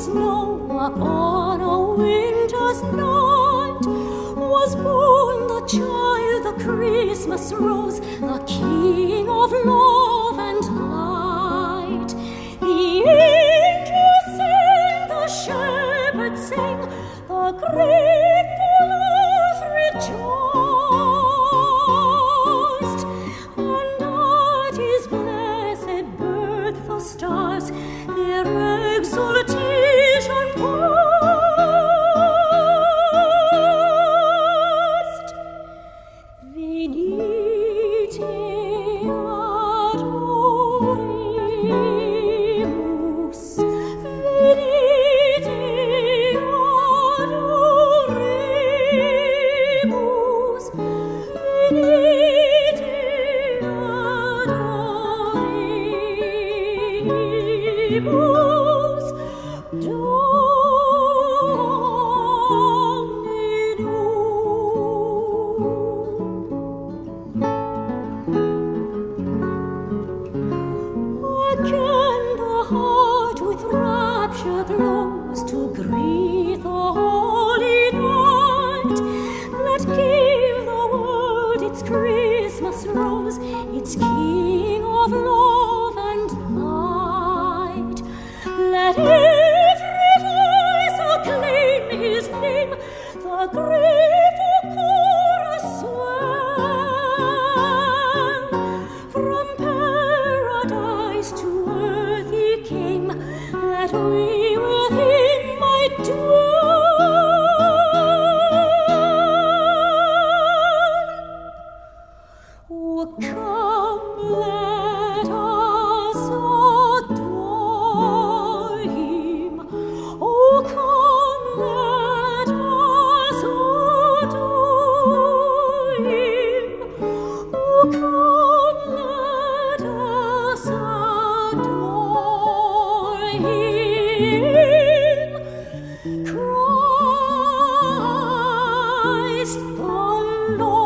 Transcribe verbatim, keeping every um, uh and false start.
snow upon a winter's night was born the child, the Christmas rose, the King of love and light. The angels sang, the shepherds sang, the grateful earth rejoiced, and at his blessed birth the stars their exultation voiced. Venite adoremus, venite adoremus, venite adoremus, Again the heart with rapture glows to greet the holy night. Let give the world its Christmas rose, its King of love and light. Let every voice acclaim his name, the grateful chorus swell. From paradise to earth he came, that we with him might dwell. Oh, come, let us adore him. Oh, come, let us adore him. Oh, come, let us adore him. Christ the Lord.